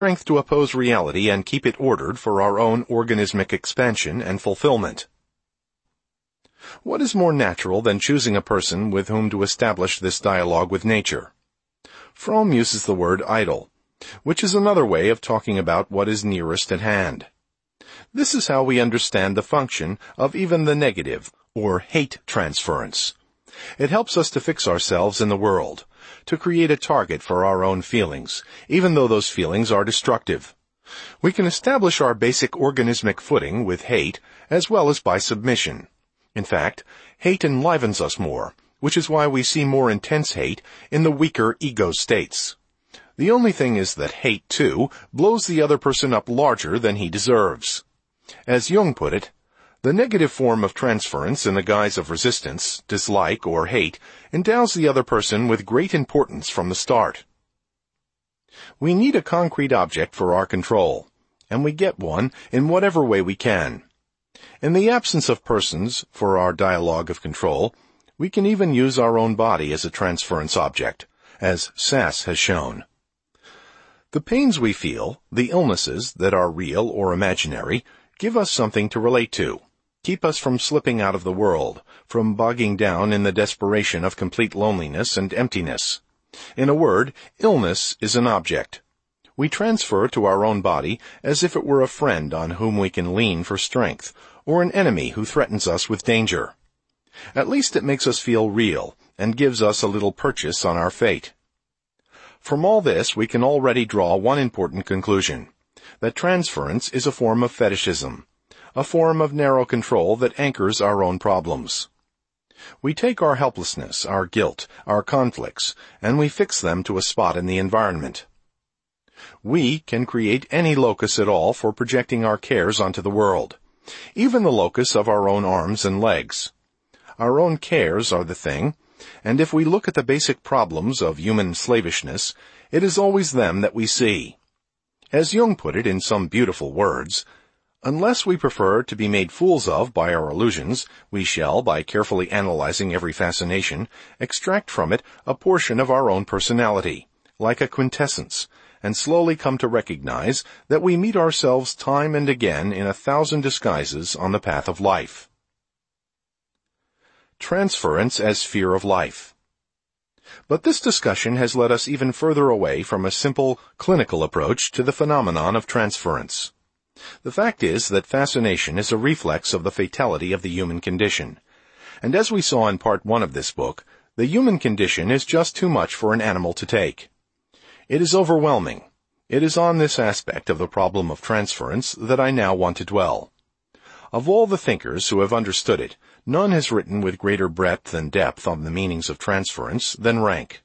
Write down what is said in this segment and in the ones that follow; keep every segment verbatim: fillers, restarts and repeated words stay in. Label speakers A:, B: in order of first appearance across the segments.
A: strength to oppose reality and keep it ordered for our own organismic expansion and fulfillment. What is more natural than choosing a person with whom to establish this dialogue with nature? Fromm uses the word idol, which is another way of talking about what is nearest at hand. This is how we understand the function of even the negative, or hate transference. It helps us to fix ourselves in the world, to create a target for our own feelings, even though those feelings are destructive. We can establish our basic organismic footing with hate as well as by submission. In fact, hate enlivens us more, which is why we see more intense hate in the weaker ego states. The only thing is that hate, too, blows the other person up larger than he deserves. As Jung put it, the negative form of transference in the guise of resistance, dislike, or hate endows the other person with great importance from the start. We need a concrete object for our control, and we get one in whatever way we can. In the absence of persons for our dialogue of control, we can even use our own body as a transference object, as Sass has shown. The pains we feel, the illnesses that are real or imaginary, give us something to relate to, keep us from slipping out of the world, from bogging down in the desperation of complete loneliness and emptiness. In a word, illness is an object. We transfer to our own body as if it were a friend on whom we can lean for strength, or an enemy who threatens us with danger. At least it makes us feel real, and gives us a little purchase on our fate. From all this, we can already draw one important conclusion, that transference is a form of fetishism, a form of narrow control that anchors our own problems. We take our helplessness, our guilt, our conflicts, and we fix them to a spot in the environment. We can create any locus at all for projecting our cares onto the world, even the locus of our own arms and legs. Our own cares are the thing, and if we look at the basic problems of human slavishness, it is always them that we see. As Jung put it in some beautiful words, unless we prefer to be made fools of by our illusions, we shall, by carefully analyzing every fascination, extract from it a portion of our own personality, like a quintessence, and slowly come to recognize that we meet ourselves time and again in a thousand disguises on the path of life. Transference as fear of life. But this discussion has led us even further away from a simple, clinical approach to the phenomenon of transference. The fact is that fascination is a reflex of the fatality of the human condition. And as we saw in part one of this book, the human condition is just too much for an animal to take. It is overwhelming. It is on this aspect of the problem of transference that I now want to dwell. Of all the thinkers who have understood it, none has written with greater breadth and depth on the meanings of transference than Rank.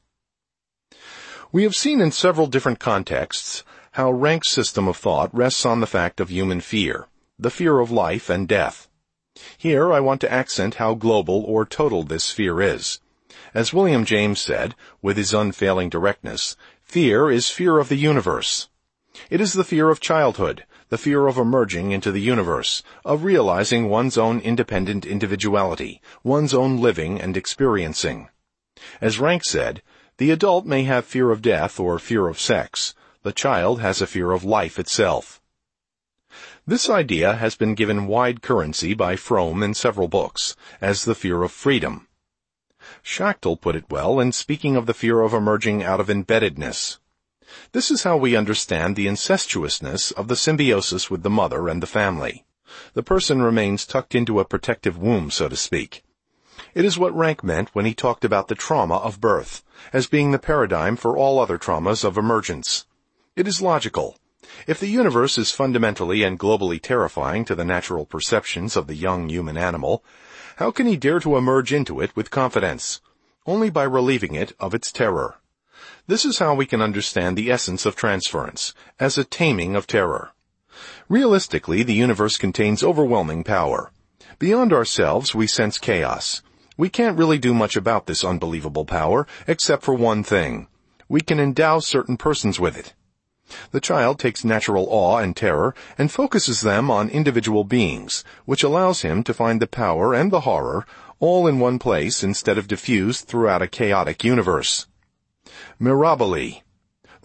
A: We have seen in several different contexts how Rank's system of thought rests on the fact of human fear, the fear of life and death. Here I want to accent how global or total this fear is. As William James said, with his unfailing directness, fear is fear of the universe. It is the fear of childhood, the fear of emerging into the universe, of realizing one's own independent individuality, one's own living and experiencing. As Rank said, the adult may have fear of death or fear of sex. The child has a fear of life itself. This idea has been given wide currency by Fromm in several books, as the fear of freedom. Schachtel put it well in speaking of the fear of emerging out of embeddedness. This is how we understand the incestuousness of the symbiosis with the mother and the family. The person remains tucked into a protective womb, so to speak. It is what Rank meant when he talked about the trauma of birth, as being the paradigm for all other traumas of emergence. It is logical. If the universe is fundamentally and globally terrifying to the natural perceptions of the young human animal, how can he dare to emerge into it with confidence? Only by relieving it of its terror. This is how we can understand the essence of transference, as a taming of terror. Realistically, the universe contains overwhelming power. Beyond ourselves, we sense chaos. We can't really do much about this unbelievable power, except for one thing. We can endow certain persons with it. The child takes natural awe and terror and focuses them on individual beings, which allows him to find the power and the horror all in one place instead of diffused throughout a chaotic universe. Mirabile.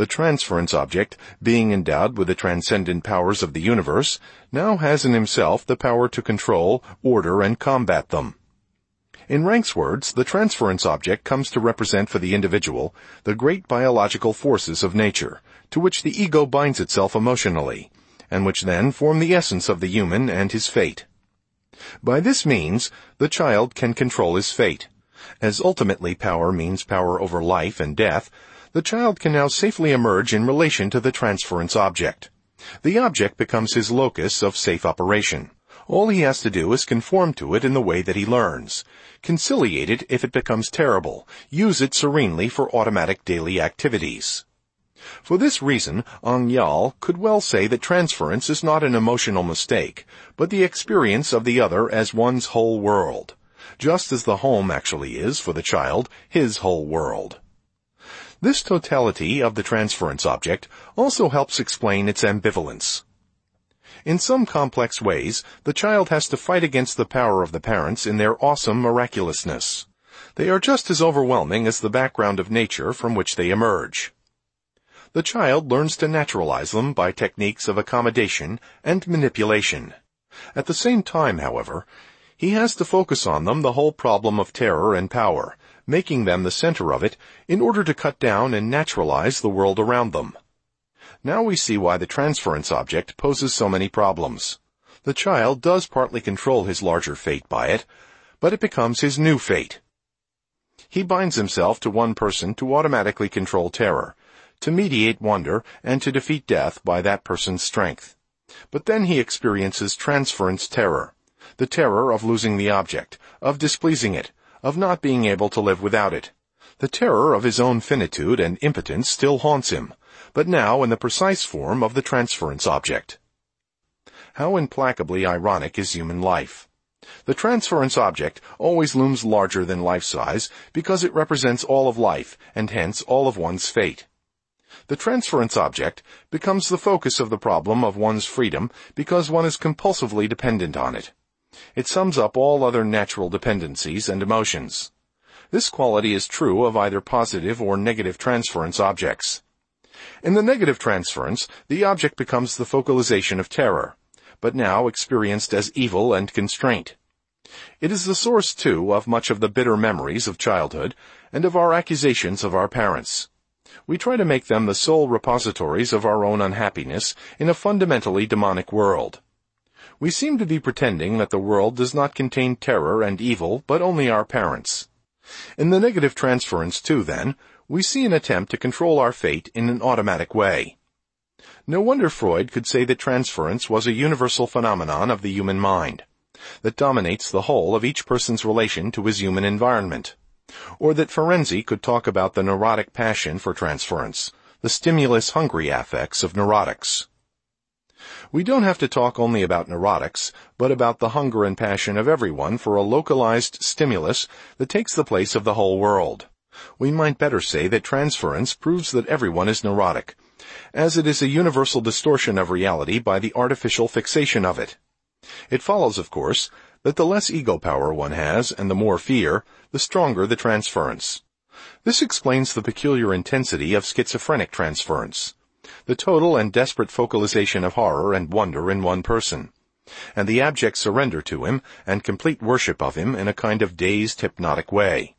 A: The transference object, being endowed with the transcendent powers of the universe, now has in himself the power to control, order, and combat them. In Ranke's words, the transference object comes to represent for the individual the great biological forces of nature, to which the ego binds itself emotionally, and which then form the essence of the human and his fate. By this means, the child can control his fate. As ultimately power means power over life and death, the child can now safely emerge in relation to the transference object. The object becomes his locus of safe operation. All he has to do is conform to it in the way that he learns, conciliate it if it becomes terrible, use it serenely for automatic daily activities. For this reason, Ong Yal could well say that transference is not an emotional mistake, but the experience of the other as one's whole world, just as the home actually is, for the child, his whole world. This totality of the transference object also helps explain its ambivalence. In some complex ways, the child has to fight against the power of the parents in their awesome miraculousness. They are just as overwhelming as the background of nature from which they emerge. The child learns to naturalize them by techniques of accommodation and manipulation. At the same time, however, he has to focus on them the whole problem of terror and power, making them the center of it in order to cut down and naturalize the world around them. Now we see why the transference object poses so many problems. The child does partly control his larger fate by it, but it becomes his new fate. He binds himself to one person to automatically control terror, to mediate wonder, and to defeat death by that person's strength. But then he experiences transference terror, the terror of losing the object, of displeasing it, of not being able to live without it. The terror of his own finitude and impotence still haunts him, but now in the precise form of the transference object. How implacably ironic is human life. The transference object always looms larger than life-size because it represents all of life, and hence all of one's fate. The transference object becomes the focus of the problem of one's freedom because one is compulsively dependent on it. It sums up all other natural dependencies and emotions. This quality is true of either positive or negative transference objects. In the negative transference, the object becomes the focalization of terror, but now experienced as evil and constraint. It is the source, too, of much of the bitter memories of childhood and of our accusations of our parents. We try to make them the sole repositories of our own unhappiness in a fundamentally demonic world. We seem to be pretending that the world does not contain terror and evil, but only our parents. In the negative transference, too, then, we see an attempt to control our fate in an automatic way. No wonder Freud could say that transference was a universal phenomenon of the human mind, that dominates the whole of each person's relation to his human environment, or that Ferenczi could talk about the neurotic passion for transference, the stimulus-hungry affects of neurotics. We don't have to talk only about neurotics, but about the hunger and passion of everyone for a localized stimulus that takes the place of the whole world. We might better say that transference proves that everyone is neurotic, as it is a universal distortion of reality by the artificial fixation of it. It follows, of course, that the less ego power one has and the more fear, the stronger the transference. This explains the peculiar intensity of schizophrenic transference, the total and desperate focalization of horror and wonder in one person, and the abject surrender to him and complete worship of him in a kind of dazed, hypnotic way.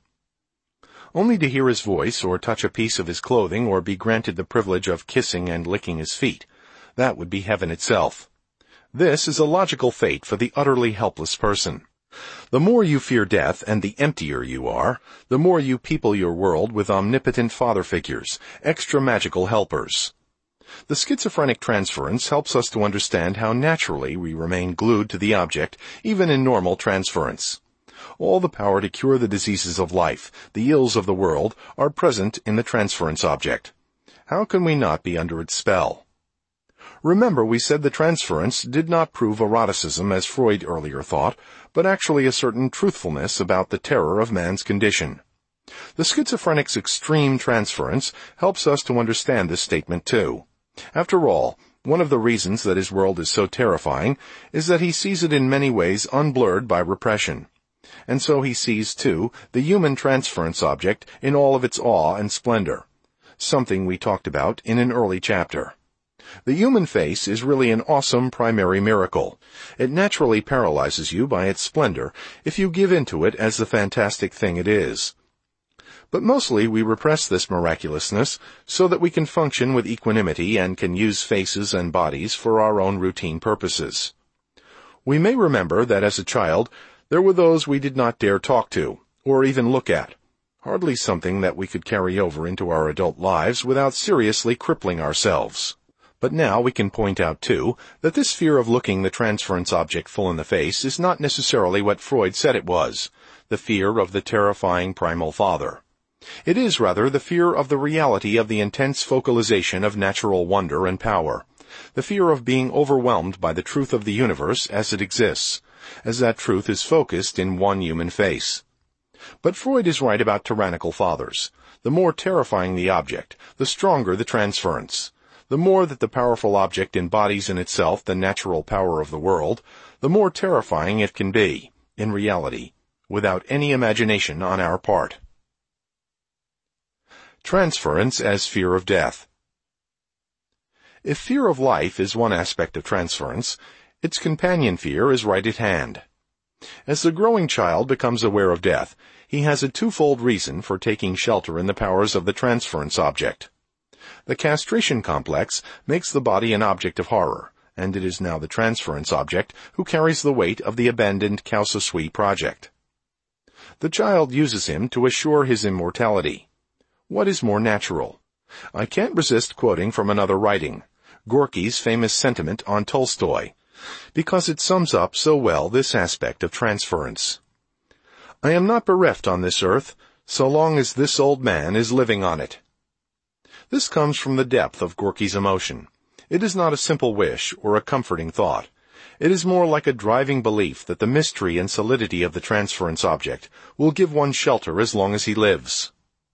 A: Only to hear his voice or touch a piece of his clothing or be granted the privilege of kissing and licking his feet, that would be heaven itself. This is a logical fate for the utterly helpless person. The more you fear death and the emptier you are, the more you people your world with omnipotent father figures, extra magical helpers. The schizophrenic transference helps us to understand how naturally we remain glued to the object, even in normal transference. All the power to cure the diseases of life, the ills of the world, are present in the transference object. How can we not be under its spell? Remember, we said the transference did not prove eroticism as Freud earlier thought, but actually a certain truthfulness about the terror of man's condition. The schizophrenic's extreme transference helps us to understand this statement too. After all, one of the reasons that his world is so terrifying is that he sees it in many ways unblurred by repression. And so he sees, too, the human transference object in all of its awe and splendor. something we talked about in an early chapter. The human face is really an awesome primary miracle. It naturally paralyzes you by its splendor if you give in to it as the fantastic thing it is. But mostly we repress this miraculousness so that we can function with equanimity and can use faces and bodies for our own routine purposes. We may remember that as a child, there were those we did not dare talk to, or even look at. Hardly something that we could carry over into our adult lives without seriously crippling ourselves. But now we can point out, too, that this fear of looking the transference object full in the face is not necessarily what Freud said it was, the fear of the terrifying primal father. It is, rather, the fear of the reality of the intense focalization of natural wonder and power, the fear of being overwhelmed by the truth of the universe as it exists, as that truth is focused in one human face. But Freud is right about tyrannical fathers. The more terrifying the object, the stronger the transference. The more that the powerful object embodies in itself the natural power of the world, the more terrifying it can be, in reality, without any imagination on our part. Transference as fear of death. If fear of life is one aspect of transference, its companion fear is right at hand. As the growing child becomes aware of death, he has a twofold reason for taking shelter in the powers of the transference object. The castration complex makes the body an object of horror, and it is now the transference object who carries the weight of the abandoned Cao-Su-Sui project. The child uses him to assure his immortality. What is more natural? I can't resist quoting from another writing, Gorky's famous sentiment on Tolstoy, because it sums up so well this aspect of transference. I am not bereft on this earth, so long as this old man is living on it. This comes from the depth of Gorky's emotion. It is not a simple wish or a comforting thought. It is more like a driving belief that the mystery and solidity of the transference object will give one shelter as long as he lives.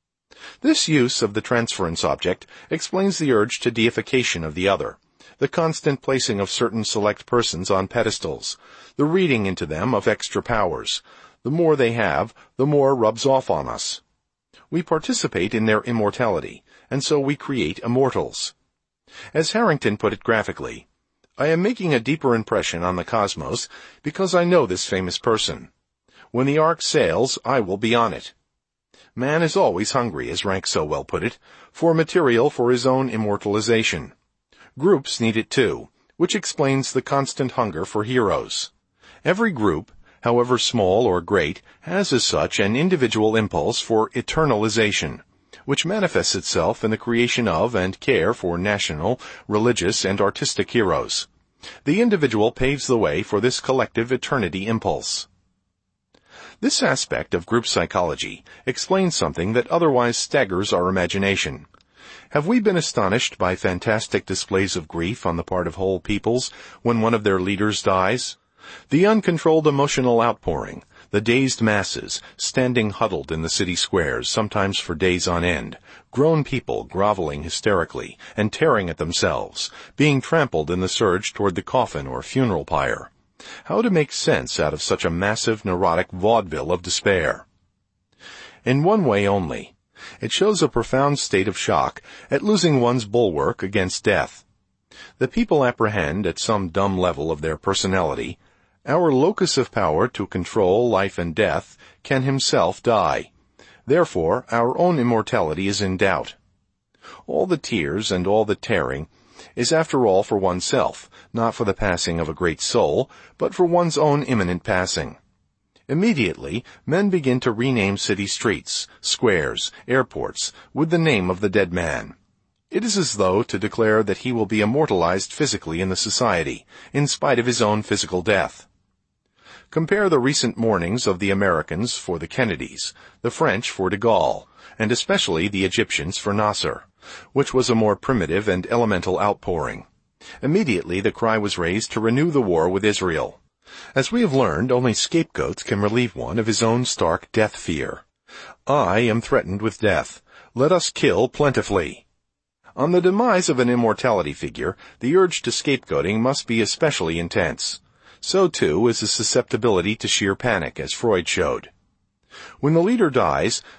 A: This use of the transference object explains the urge to deification of the other, the constant placing of certain select persons on pedestals, the reading into them of extra powers. The more they have, the more rubs off on us. We participate in their immortality, and so we create immortals. As Harrington put it graphically, I am making a deeper impression on the cosmos because I know this famous person. When the ark sails, I will be on it. Man is always hungry, as Rank so well put it, for material for his own immortalization. Groups need it too, which explains the constant hunger for heroes. Every group, however small or great, has as such an individual impulse for eternalization, which manifests itself in the creation of and care for national, religious, and artistic heroes. The individual paves the way for this collective eternity impulse. This aspect of group psychology explains something that otherwise staggers our imagination. Have we been astonished by fantastic displays of grief on the part of whole peoples when one of their leaders dies? The uncontrolled emotional outpouring, the dazed masses, standing huddled in the city squares, sometimes for days on end, grown people groveling hysterically and tearing at themselves, being trampled in the surge toward the coffin or funeral pyre. How to make sense out of such a massive neurotic vaudeville of despair? In one way only. It shows a profound state of shock at losing one's bulwark against death. The people apprehend at some dumb level of their personality, our locus of power to control life and death can himself die. Therefore, our own immortality is in doubt. All the tears and all the tearing is after all for oneself, not for the passing of a great soul, but for one's own imminent passing. Immediately, men begin to rename city streets, squares, airports, with the name of the dead man. It is as though to declare that he will be immortalized physically in the society, in spite of his own physical death. Compare the recent mournings of the Americans for the Kennedys, the French for de Gaulle, and especially the Egyptians for Nasser, which was a more primitive and elemental outpouring. Immediately the cry was raised to renew the war with Israel. As we have learned, only scapegoats can relieve one of his own stark death fear. I am threatened with death. Let us kill plentifully. On the demise of an immortality figure, the urge to scapegoating must be especially intense. So, too, is the susceptibility to sheer panic, as Freud showed. When the leader dies,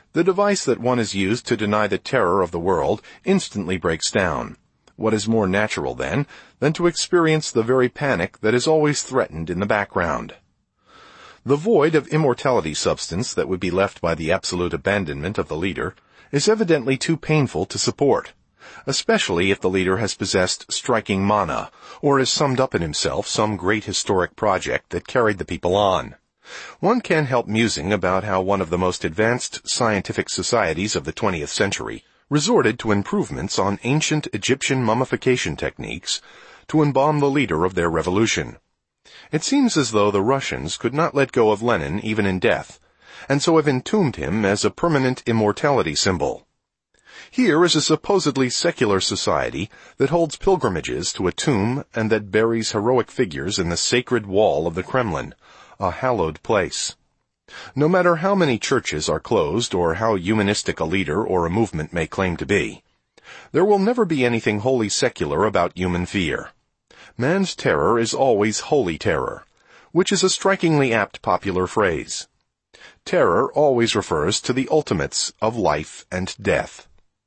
A: The device that one has used to deny the terror of the world instantly breaks down. What is more natural, then, than to experience the very panic that is always threatened in the background? The void of immortality substance that would be left by the absolute abandonment of the leader is evidently too painful to support, especially if the leader has possessed striking mana, or has summed up in himself some great historic project that carried the people on. One can't help musing about how one of the most advanced scientific societies of the twentieth century resorted to improvements on ancient Egyptian mummification techniques to embalm the leader of their revolution. It seems as though the Russians could not let go of Lenin even in death, and so have entombed him as a permanent immortality symbol. Here is a supposedly secular society that holds pilgrimages to a tomb and that buries heroic figures in the sacred wall of the Kremlin, a hallowed place. No matter how many churches are closed or how humanistic a leader or a movement may claim to be, there will never be anything wholly secular about human fear. Man's terror is always holy terror, which is a strikingly apt popular phrase. Terror always refers to the ultimates of life and death.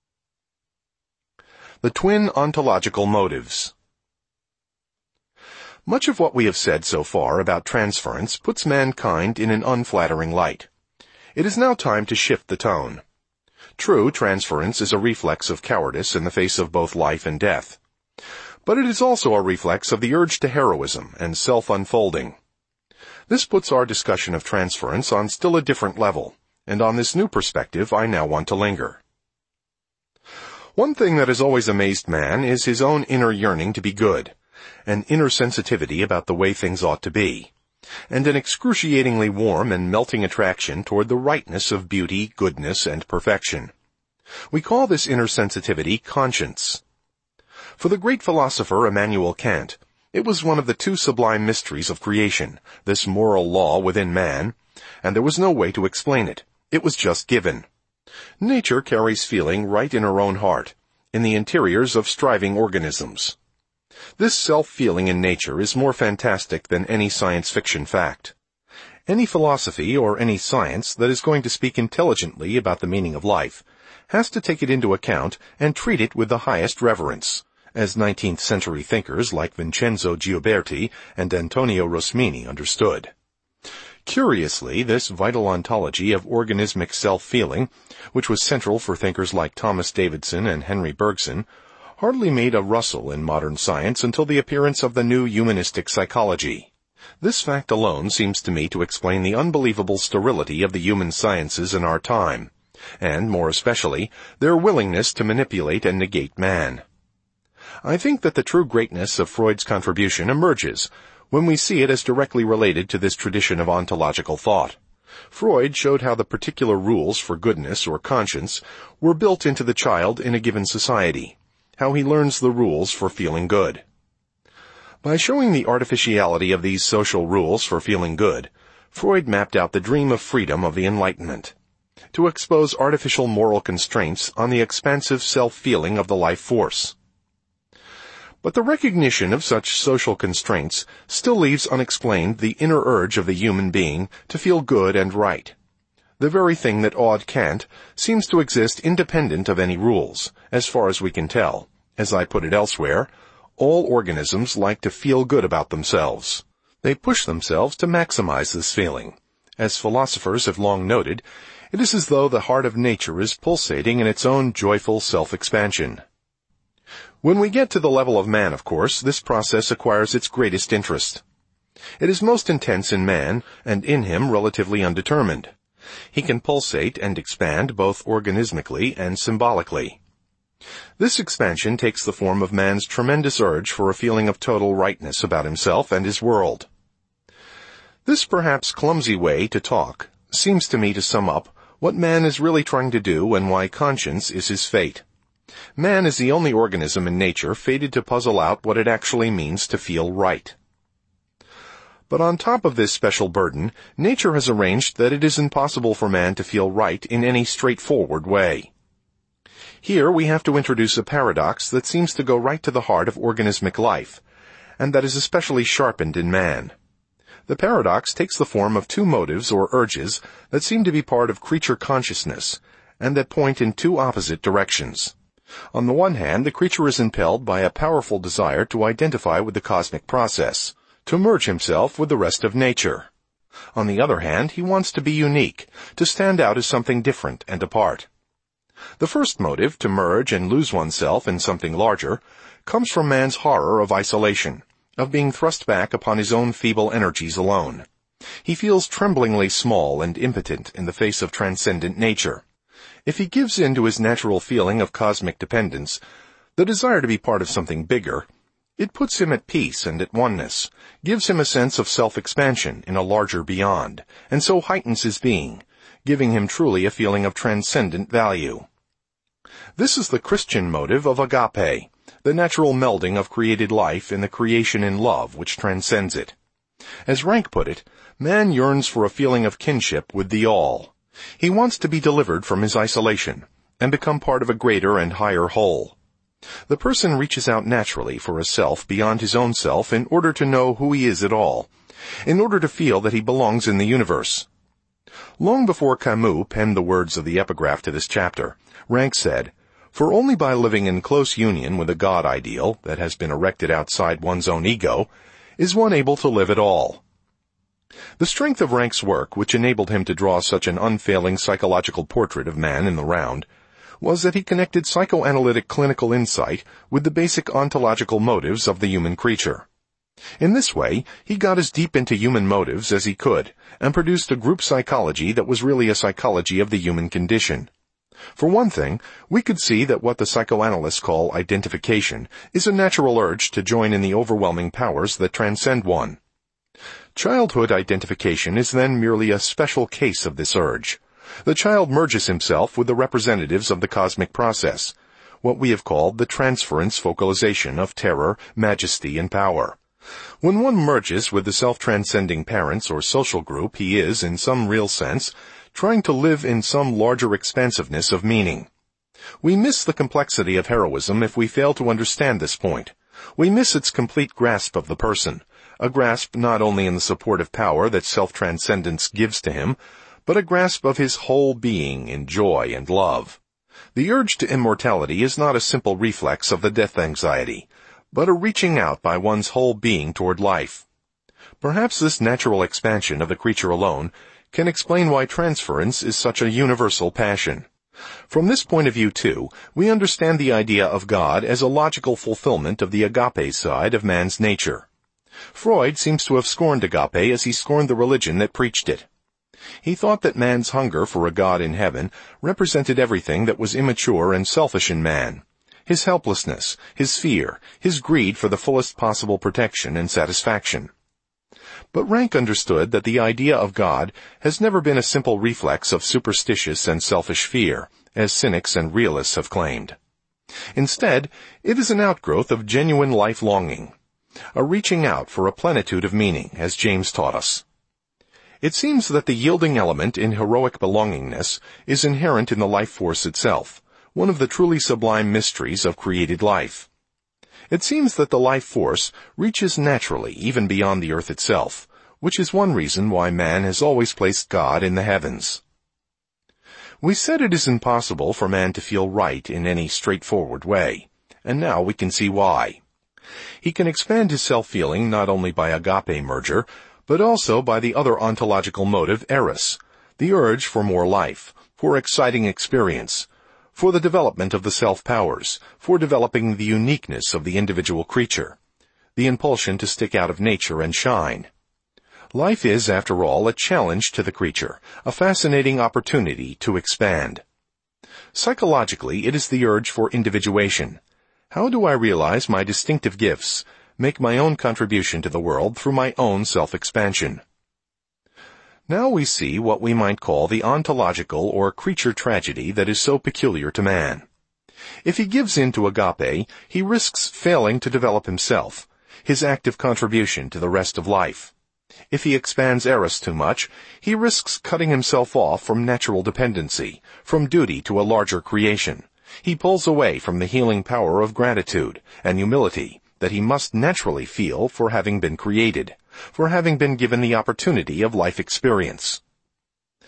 A: The twin ontological motives. Much of what we have said so far about transference puts mankind in an unflattering light. It is now time to shift the tone. True, transference is a reflex of cowardice in the face of both life and death. But it is also a reflex of the urge to heroism and self-unfolding. This puts our discussion of transference on still a different level, and on this new perspective I now want to linger. One thing that has always amazed man is his own inner yearning to be good, an inner sensitivity about the way things ought to be, and an excruciatingly warm and melting attraction toward the rightness of beauty, goodness, and perfection. We call this inner sensitivity conscience. For the great philosopher Immanuel Kant, it was one of the two sublime mysteries of creation, this moral law within man, and there was no way to explain it. It was just given. Nature carries feeling right in her own heart, in the interiors of striving organisms. This self-feeling in nature is more fantastic than any science fiction fact. Any philosophy or any science that is going to speak intelligently about the meaning of life has to take it into account and treat it with the highest reverence, as nineteenth century thinkers like Vincenzo Gioberti and Antonio Rosmini understood. Curiously, this vital ontology of organismic self-feeling, which was central for thinkers like Thomas Davidson and Henry Bergson, hardly made a rustle in modern science until the appearance of the new humanistic psychology. This fact alone seems to me to explain the unbelievable sterility of the human sciences in our time, and, more especially, their willingness to manipulate and negate man. I think that the true greatness of Freud's contribution emerges when we see it as directly related to this tradition of ontological thought. Freud showed how the particular rules for goodness or conscience were built into the child in a given society, how he learns the rules for feeling good. By showing the artificiality of these social rules for feeling good, Freud mapped out the dream of freedom of the Enlightenment, to expose artificial moral constraints on the expansive self-feeling of the life force. But the recognition of such social constraints still leaves unexplained the inner urge of the human being to feel good and right. The very thing that awed Kant seems to exist independent of any rules, as far as we can tell. As I put it elsewhere, all organisms like to feel good about themselves. They push themselves to maximize this feeling. As philosophers have long noted, it is as though the heart of nature is pulsating in its own joyful self-expansion. When we get to the level of man, of course, this process acquires its greatest interest. It is most intense in man, and in him relatively undetermined. He can pulsate and expand both organismically and symbolically. This expansion takes the form of man's tremendous urge for a feeling of total rightness about himself and his world. This perhaps clumsy way to talk seems to me to sum up what man is really trying to do and why conscience is his fate. Man is the only organism in nature fated to puzzle out what it actually means to feel right. But on top of this special burden, nature has arranged that it is impossible for man to feel right in any straightforward way. Here we have to introduce a paradox that seems to go right to the heart of organismic life, and that is especially sharpened in man. The paradox takes the form of two motives or urges that seem to be part of creature consciousness, and that point in two opposite directions. On the one hand, the creature is impelled by a powerful desire to identify with the cosmic process, to merge himself with the rest of nature. On the other hand, he wants to be unique, to stand out as something different and apart. The first motive, to merge and lose oneself in something larger, comes from man's horror of isolation, of being thrust back upon his own feeble energies alone. He feels tremblingly small and impotent in the face of transcendent nature. If he gives in to his natural feeling of cosmic dependence, the desire to be part of something bigger, it puts him at peace and at oneness, gives him a sense of self-expansion in a larger beyond, and so heightens his being, giving him truly a feeling of transcendent value. This is the Christian motive of agape, the natural melding of created life in the creation in love which transcends it. As Rank put it, man yearns for a feeling of kinship with the All. He wants to be delivered from his isolation and become part of a greater and higher whole. The person reaches out naturally for a self beyond his own self in order to know who he is at all, in order to feel that he belongs in the universe. Long before Camus penned the words of the epigraph to this chapter, Rank said, "For only by living in close union with a God ideal that has been erected outside one's own ego is one able to live at all." The strength of Rank's work, which enabled him to draw such an unfailing psychological portrait of man in the round, was that he connected psychoanalytic clinical insight with the basic ontological motives of the human creature. In this way, he got as deep into human motives as he could, and produced a group psychology that was really a psychology of the human condition. For one thing, we could see that what the psychoanalysts call identification is a natural urge to join in the overwhelming powers that transcend one. Childhood identification is then merely a special case of this urge. The child merges himself with the representatives of the cosmic process, what we have called the transference focalization of terror, majesty, and power. When one merges with the self-transcending parents or social group, he is, in some real sense, trying to live in some larger expansiveness of meaning. We miss the complexity of heroism if we fail to understand this point. We miss its complete grasp of the person, a grasp not only in the supportive power that self-transcendence gives to him, but a grasp of his whole being in joy and love. The urge to immortality is not a simple reflex of the death anxiety, but a reaching out by one's whole being toward life. Perhaps this natural expansion of the creature alone can explain why transference is such a universal passion. From this point of view, too, we understand the idea of God as a logical fulfillment of the agape side of man's nature. Freud seems to have scorned agape as he scorned the religion that preached it. He thought that man's hunger for a God in heaven represented everything that was immature and selfish in man, his helplessness, his fear, his greed for the fullest possible protection and satisfaction. But Rank understood that the idea of God has never been a simple reflex of superstitious and selfish fear, as cynics and realists have claimed. Instead, it is an outgrowth of genuine life-longing, a reaching out for a plenitude of meaning, as James taught us. It seems that the yielding element in heroic belongingness is inherent in the life force itself, one of the truly sublime mysteries of created life. It seems that the life force reaches naturally even beyond the earth itself, which is one reason why man has always placed God in the heavens. We said it is impossible for man to feel right in any straightforward way, and now we can see why. He can expand his self-feeling not only by agape merger, but also by the other ontological motive, eros, the urge for more life, for exciting experience, for the development of the self-powers, for developing the uniqueness of the individual creature, the impulsion to stick out of nature and shine. Life is, after all, a challenge to the creature, a fascinating opportunity to expand. Psychologically, it is the urge for individuation. How do I realize my distinctive gifts, make my own contribution to the world through my own self-expansion? Now we see what we might call the ontological or creature tragedy that is so peculiar to man. If he gives in to agape, he risks failing to develop himself, his active contribution to the rest of life. If he expands eros too much, he risks cutting himself off from natural dependency, from duty to a larger creation. He pulls away from the healing power of gratitude and humility that he must naturally feel for having been created, for having been given the opportunity of life experience.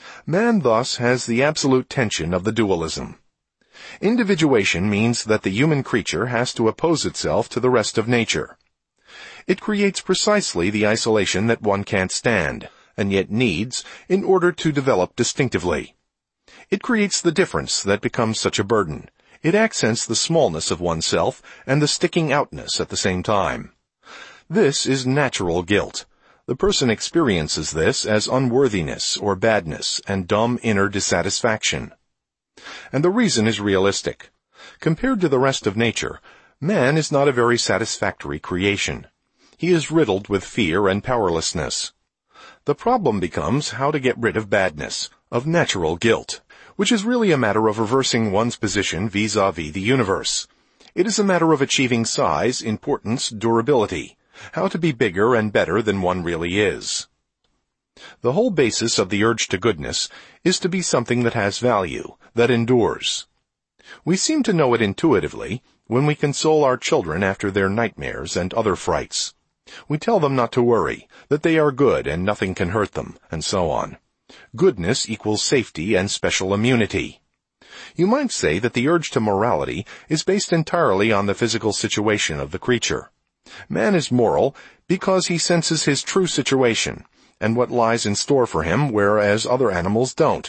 A: Man thus has the absolute tension of the dualism. Individuation means that the human creature has to oppose itself to the rest of nature. It creates precisely the isolation that one can't stand, and yet needs, in order to develop distinctively. It creates the difference that becomes such a burden. It accents the smallness of oneself and the sticking outness at the same time. This is natural guilt. The person experiences this as unworthiness or badness and dumb inner dissatisfaction. And the reason is realistic. Compared to the rest of nature, man is not a very satisfactory creation. He is riddled with fear and powerlessness. The problem becomes how to get rid of badness, of natural guilt, which is really a matter of reversing one's position vis-a-vis the universe. It is a matter of achieving size, importance, durability, how to be bigger and better than one really is. The whole basis of the urge to goodness is to be something that has value, that endures. We seem to know it intuitively when we console our children after their nightmares and other frights. We tell them not to worry, that they are good and nothing can hurt them, and so on. Goodness equals safety and special immunity. You might say that the urge to morality is based entirely on the physical situation of the creature. Man is moral because he senses his true situation and what lies in store for him, whereas other animals don't.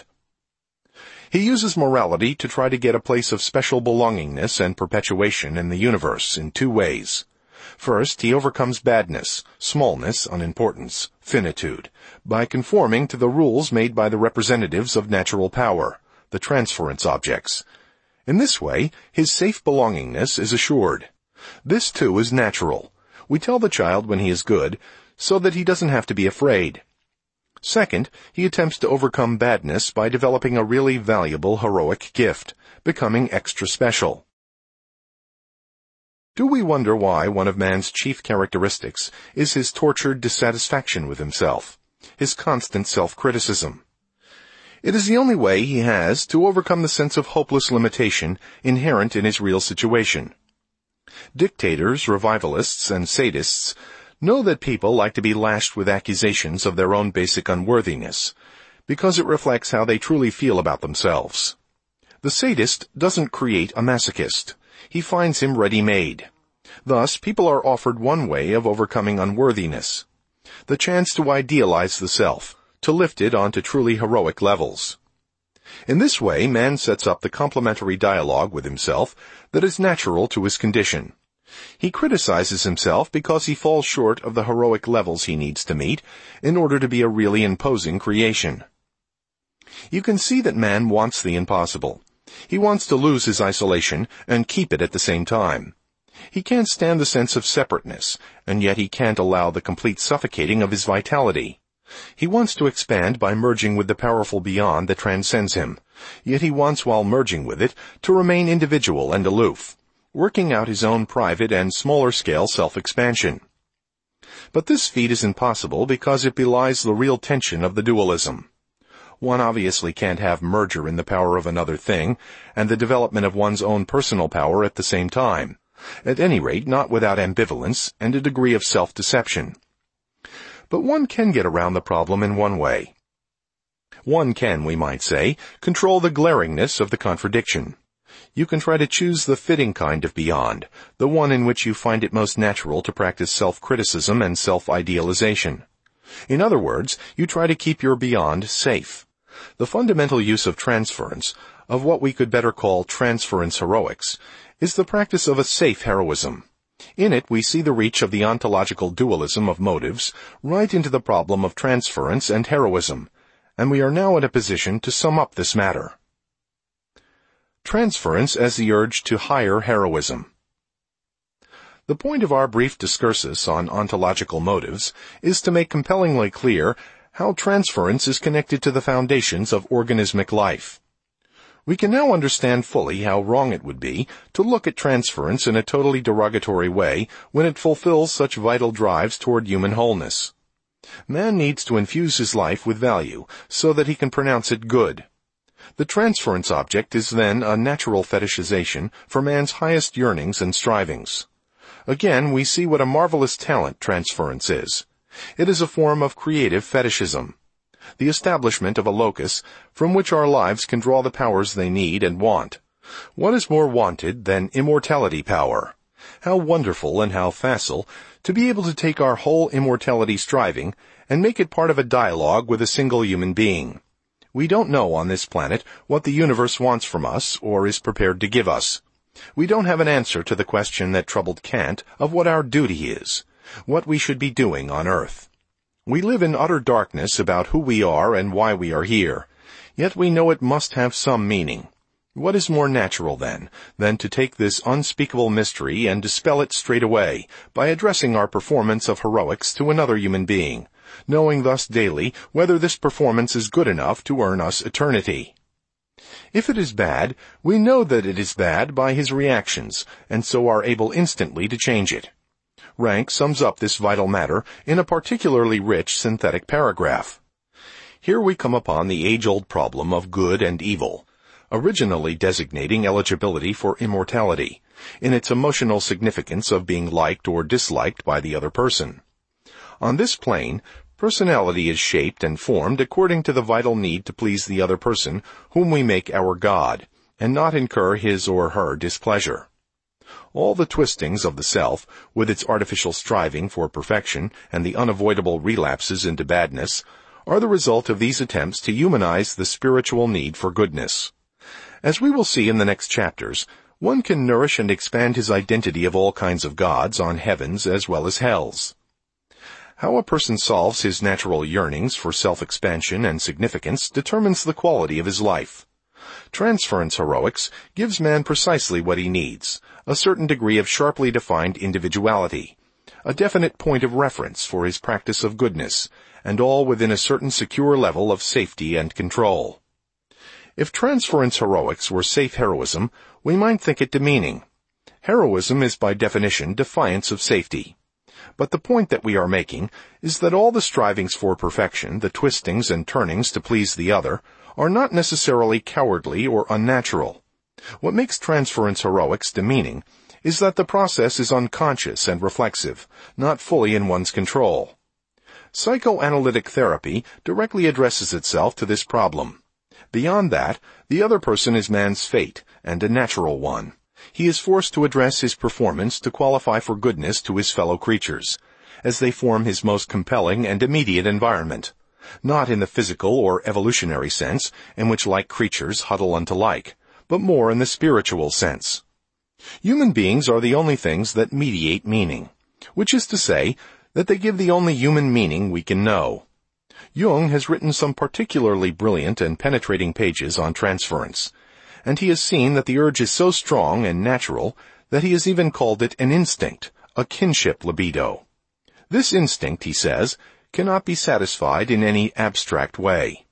A: He uses morality to try to get a place of special belongingness and perpetuation in the universe in two ways. First, he overcomes badness, smallness, unimportance, finitude, by conforming to the rules made by the representatives of natural power, the transference objects. In this way, his safe belongingness is assured. This, too, is natural. We tell the child when he is good, so that he doesn't have to be afraid. Second, he attempts to overcome badness by developing a really valuable heroic gift, becoming extra special. Do we wonder why one of man's chief characteristics is his tortured dissatisfaction with himself, his constant self-criticism? It is the only way he has to overcome the sense of hopeless limitation inherent in his real situation. Dictators, revivalists, and sadists know that people like to be lashed with accusations of their own basic unworthiness, because it reflects how they truly feel about themselves. The sadist doesn't create a masochist. He finds him ready-made. Thus, people are offered one way of overcoming unworthiness, the chance to idealize the self, to lift it onto truly heroic levels. In this way, man sets up the complementary dialogue with himself that is natural to his condition. He criticizes himself because he falls short of the heroic levels he needs to meet in order to be a really imposing creation. You can see that man wants the impossible. He wants to lose his isolation and keep it at the same time. He can't stand the sense of separateness, and yet he can't allow the complete suffocating of his vitality. He wants to expand by merging with the powerful beyond that transcends him, yet he wants, while merging with it, to remain individual and aloof, working out his own private and smaller-scale self-expansion. But this feat is impossible because it belies the real tension of the dualism. One obviously can't have merger in the power of another thing and the development of one's own personal power at the same time, at any rate not without ambivalence and a degree of self-deception. But one can get around the problem in one way. One can, we might say, control the glaringness of the contradiction. You can try to choose the fitting kind of beyond, the one in which you find it most natural to practice self-criticism and self-idealization. In other words, you try to keep your beyond safe. The fundamental use of transference, of what we could better call transference heroics, is the practice of a safe heroism. In it we see the reach of the ontological dualism of motives right into the problem of transference and heroism, and we are now in a position to sum up this matter. Transference as the urge to higher heroism. The point of our brief discursus on ontological motives is to make compellingly clear how transference is connected to the foundations of organismic life. We can now understand fully how wrong it would be to look at transference in a totally derogatory way when it fulfills such vital drives toward human wholeness. Man needs to infuse his life with value so that he can pronounce it good. The transference object is then a natural fetishization for man's highest yearnings and strivings. Again, we see what a marvelous talent transference is. It is a form of creative fetishism. the establishment of a locus from which our lives can draw the powers they need and want. What is more wanted than immortality power? How wonderful and how facile to be able to take our whole immortality striving and make it part of a dialogue with a single human being. We don't know on this planet what the universe wants from us or is prepared to give us. We don't have an answer to the question that troubled Kant of what our duty is, what we should be doing on earth. We live in utter darkness about who we are and why we are here, yet we know it must have some meaning. What is more natural, then, than to take this unspeakable mystery and dispel it straight away by addressing our performance of heroics to another human being, knowing thus daily whether this performance is good enough to earn us eternity? If it is bad, we know that it is bad by his reactions, and so are able instantly to change it. Rank sums up this vital matter in a particularly rich synthetic paragraph. Here we come upon the age-old problem of good and evil, originally designating eligibility for immortality, in its emotional significance of being liked or disliked by the other person. On this plane, personality is shaped and formed according to the vital need to please the other person whom we make our God, and not incur his or her displeasure. All the twistings of the self, with its artificial striving for perfection and the unavoidable relapses into badness, are the result of these attempts to humanize the spiritual need for goodness. As we will see in the next chapters, one can nourish and expand his identity of all kinds of gods on heavens as well as hells. How a person solves his natural yearnings for self-expansion and significance determines the quality of his life. Transference heroics gives man precisely what he needs, a certain degree of sharply defined individuality, a definite point of reference for his practice of goodness, and all within a certain secure level of safety and control. If transference heroics were safe heroism, we might think it demeaning. Heroism is by definition defiance of safety. But the point that we are making is that all the strivings for perfection, the twistings and turnings to please the other, are not necessarily cowardly or unnatural. What makes transference heroics demeaning is that the process is unconscious and reflexive, not fully in one's control. Psychoanalytic therapy directly addresses itself to this problem. Beyond that, the other person is man's fate, and a natural one. He is forced to address his performance to qualify for goodness to his fellow creatures, as they form his most compelling and immediate environment, not in the physical or evolutionary sense, in which like creatures huddle unto like, but more in the spiritual sense. Human beings are the only things that mediate meaning, which is to say, that they give the only human meaning we can know. Jung has written some particularly brilliant and penetrating pages on transference, and he has seen that the urge is so strong and natural that he has even called it an instinct, a kinship libido. This instinct, he says, cannot be satisfied in any abstract way.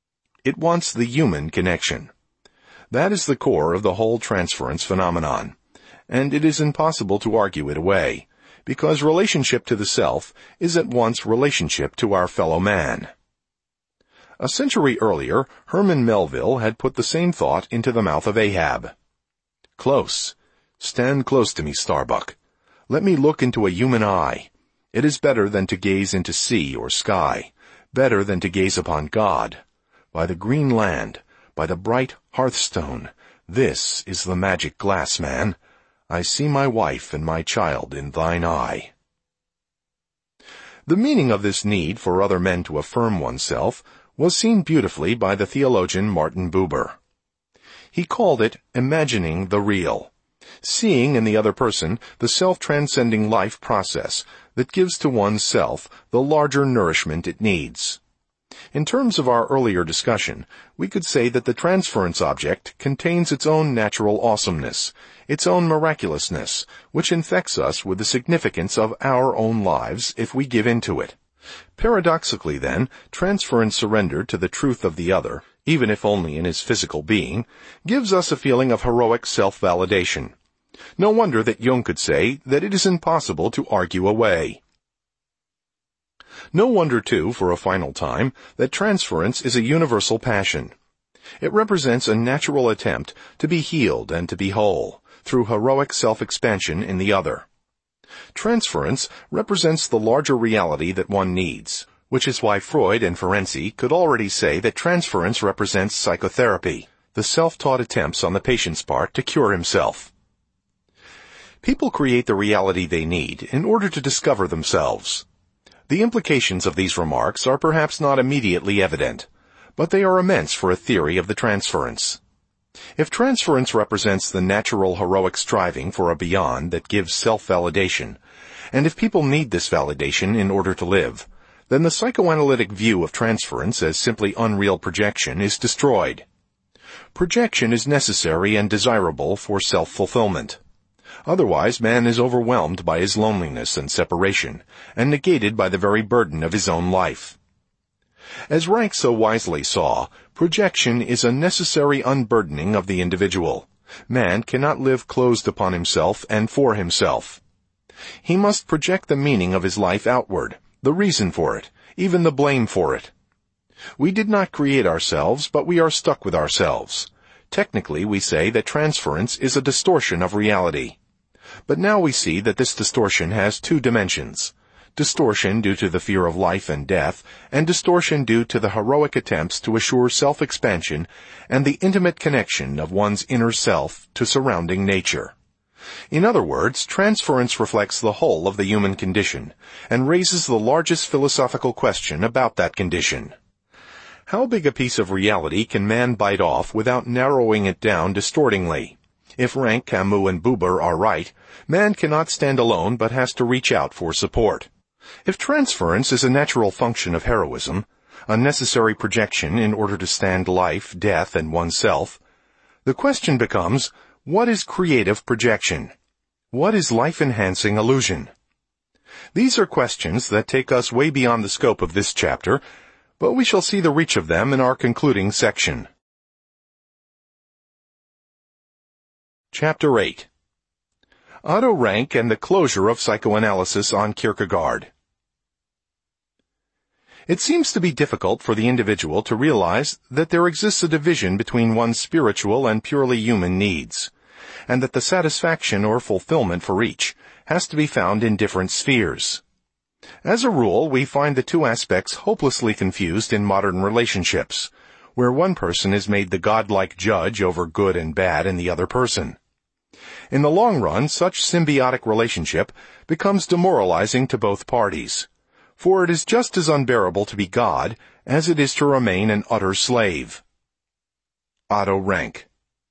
A: It wants the human connection. That is the core of the whole transference phenomenon, and it is impossible to argue it away, because relationship to the self is at once relationship to our fellow man. A century earlier, Herman Melville had put the same thought into the mouth of Ahab. Close. Stand close to me, Starbuck. Let me look into a human eye. It is better than to gaze into sea or sky, better than to gaze upon God. By the green land, by the bright hearthstone, this is the magic glass, man. I see my wife and my child in thine eye. The meaning of this need for other men to affirm oneself was seen beautifully by the theologian Martin Buber. He called it imagining the real, seeing in the other person the self-transcending life process that gives to one's self the larger nourishment it needs. In terms of our earlier discussion, we could say that the transference object contains its own natural awesomeness, its own miraculousness, which infects us with the significance of our own lives if we give in to it. Paradoxically, then, transference surrendered to the truth of the other, even if only in his physical being, gives us a feeling of heroic self-validation. No wonder that Jung could say that it is impossible to argue away. No wonder, too, for a final time, that transference is a universal passion. It represents a natural attempt to be healed and to be whole, through heroic self-expansion in the other. Transference represents the larger reality that one needs, which is why Freud and Ferenczi could already say that transference represents psychotherapy, the self-taught attempts on the patient's part to cure himself. People create the reality they need in order to discover themselves. The implications of these remarks are perhaps not immediately evident, but they are immense for a theory of the transference. If transference represents the natural heroic striving for a beyond that gives self-validation, and if people need this validation in order to live, then the psychoanalytic view of transference as simply unreal projection is destroyed. Projection is necessary and desirable for self-fulfillment. Otherwise, man is overwhelmed by his loneliness and separation, and negated by the very burden of his own life. As Rank so wisely saw, projection is a necessary unburdening of the individual. Man cannot live closed upon himself and for himself. He must project the meaning of his life outward, the reason for it, even the blame for it. We did not create ourselves, but we are stuck with ourselves. Technically, we say that transference is a distortion of reality. But now we see that this distortion has two dimensions. Distortion due to the fear of life and death, and distortion due to the heroic attempts to assure self-expansion and the intimate connection of one's inner self to surrounding nature. In other words, transference reflects the whole of the human condition, and raises the largest philosophical question about that condition. How big a piece of reality can man bite off without narrowing it down distortingly? If Rank, Camus, and Buber are right, man cannot stand alone but has to reach out for support. If transference is a natural function of heroism, a necessary projection in order to stand life, death, and oneself, the question becomes, what is creative projection? What is life-enhancing illusion? These are questions that take us way beyond the scope of this chapter, but we shall see the reach of them in our concluding section. Chapter eight. Otto Rank and the Closure of Psychoanalysis on Kierkegaard. It seems to be difficult for the individual to realize that there exists a division between one's spiritual and purely human needs, and that the satisfaction or fulfillment for each has to be found in different spheres. As a rule, we find the two aspects hopelessly confused in modern relationships, where one person is made the godlike judge over good and bad in the other person. In the long run, such symbiotic relationship becomes demoralizing to both parties, for it is just as unbearable to be God as it is to remain an utter slave. Otto Rank.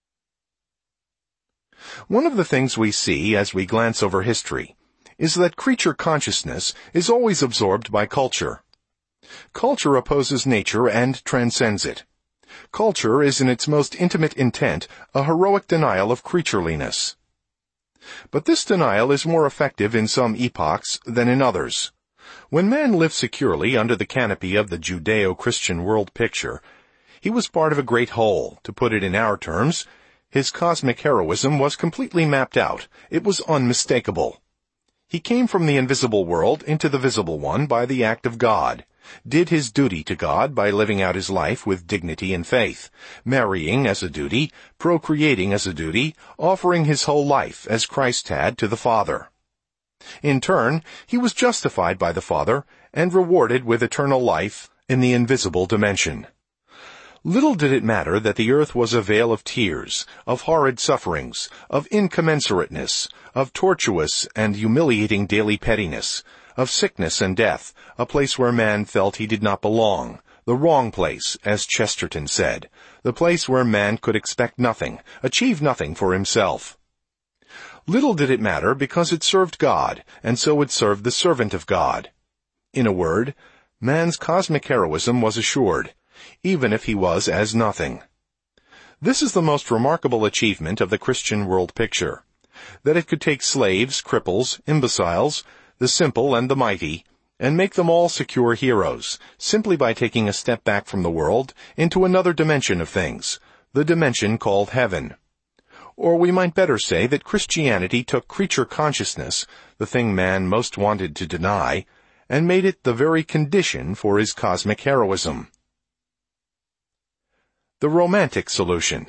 A: One of the things we see as we glance over history is that creature consciousness is always absorbed by culture. Culture opposes nature and transcends it. Culture is in its most intimate intent a heroic denial of creatureliness. But this denial is more effective in some epochs than in others. When man lived securely under the canopy of the Judeo-Christian world picture, he was part of a great whole. To put it in our terms, his cosmic heroism was completely mapped out. It was unmistakable. He came from the invisible world into the visible one by the act of God, did his duty to God by living out his life with dignity and faith, marrying as a duty, procreating as a duty, offering his whole life as Christ had to the Father. In turn, he was justified by the Father and rewarded with eternal life in the invisible dimension. Little did it matter that the earth was a vale of tears, of horrid sufferings, of incommensurateness, of tortuous and humiliating daily pettiness, of sickness and death, a place where man felt he did not belong, the wrong place, as Chesterton said, the place where man could expect nothing, achieve nothing for himself. Little did it matter because it served God, and so it served the servant of God. In a word, man's cosmic heroism was assured, even if he was as nothing. This is the most remarkable achievement of the Christian world picture, that it could take slaves, cripples, imbeciles, the simple and the mighty, and make them all secure heroes, simply by taking a step back from the world into another dimension of things, the dimension called heaven. Or we might better say that Christianity took creature consciousness, the thing man most wanted to deny, and made it the very condition for his cosmic heroism. The romantic solution.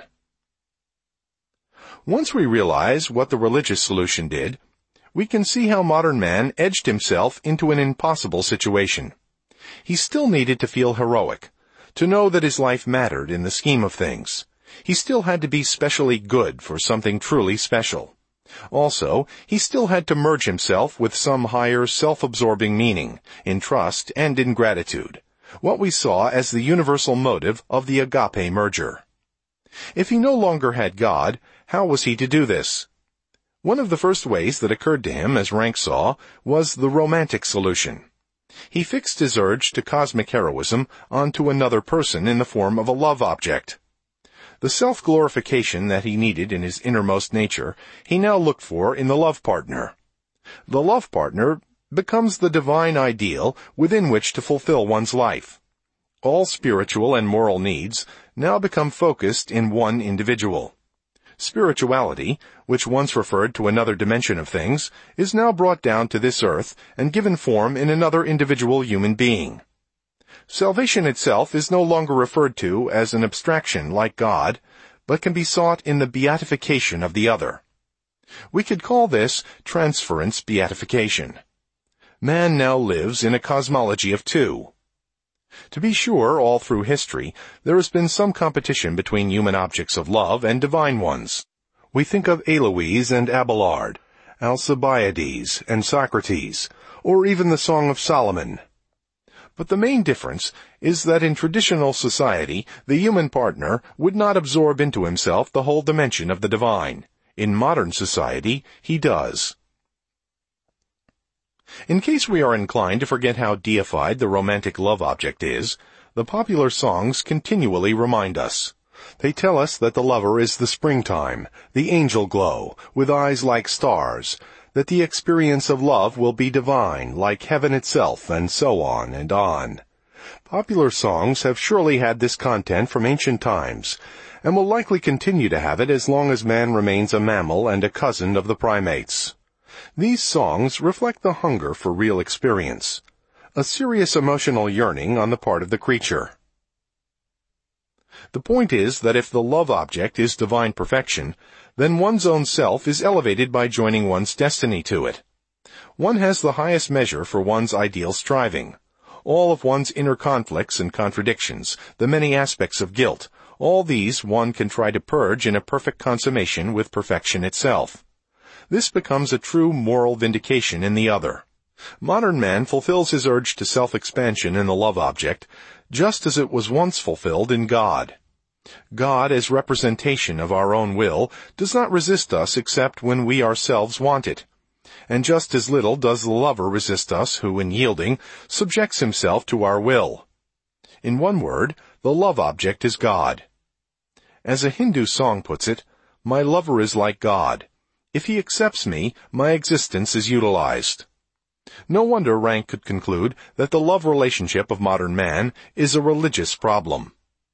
A: Once we realize what the religious solution did, we can see how modern man edged himself into an impossible situation. He still needed to feel heroic, to know that his life mattered in the scheme of things. He still had to be specially good for something truly special. Also, he still had to merge himself with some higher self-absorbing meaning, in trust and in gratitude, what we saw as the universal motive of the agape merger. If he no longer had God, how was he to do this? One of the first ways that occurred to him, as Rank saw, was the romantic solution. He fixed his urge to cosmic heroism onto another person in the form of a love object. The self-glorification that he needed in his innermost nature, he now looked for in the love partner. The love partner becomes the divine ideal within which to fulfill one's life. All spiritual and moral needs now become focused in one individual. Spirituality, which once referred to another dimension of things, is now brought down to this earth and given form in another individual human being. Salvation itself is no longer referred to as an abstraction like God, but can be sought in the beatification of the other. We could call this transference beatification. Man now lives in a cosmology of two. To be sure, all through history, there has been some competition between human objects of love and divine ones. We think of Héloïse and Abelard, Alcibiades and Socrates, or even the Song of Solomon. But the main difference is that in traditional society, the human partner would not absorb into himself the whole dimension of the divine. In modern society, he does. In case we are inclined to forget how deified the romantic love object is, the popular songs continually remind us. They tell us that the lover is the springtime, the angel glow, with eyes like stars, that the experience of love will be divine, like heaven itself, and so on and on. Popular songs have surely had this content from ancient times, and will likely continue to have it as long as man remains a mammal and a cousin of the primates. These songs reflect the hunger for real experience, a serious emotional yearning on the part of the creature. The point is that if the love object is divine perfection, then one's own self is elevated by joining one's destiny to it. One has the highest measure for one's ideal striving. All of one's inner conflicts and contradictions, the many aspects of guilt, all these one can try to purge in a perfect consummation with perfection itself. This becomes a true moral vindication in the other. Modern man fulfills his urge to self-expansion in the love object, just as it was once fulfilled in God. God, as representation of our own will, does not resist us except when we ourselves want it. And just as little does the lover resist us who, in yielding, subjects himself to our will. In one word, the love object is God. As a Hindu song puts it, "My lover is like God. If he accepts me, my existence is utilized." No wonder Rank could conclude that the love relationship of modern man is a religious problem.